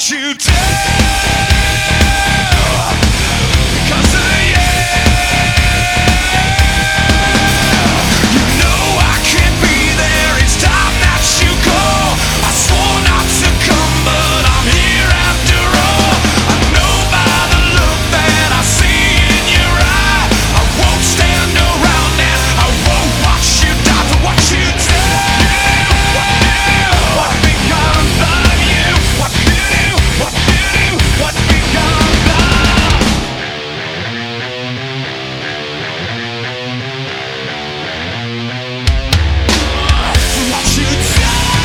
what you do because of you. You know I can't be there. It's time that you go. I swore not to come, but I'm here after all. I know by the look that I see in your eye, I won't stand around and I won't watch you die for what you do. What becomes of you? What you do? What you do? What becomes of? What you do?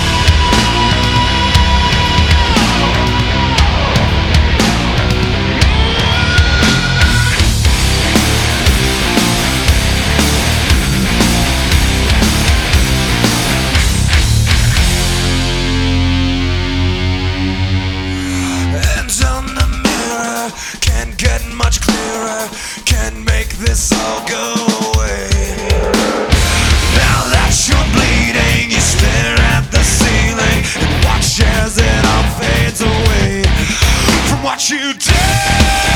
Hands on the mirror, can't get much clearer, can't make this all go away. Now that you're bleeding, you stare at the ceiling and watch as it all fades away from what you did.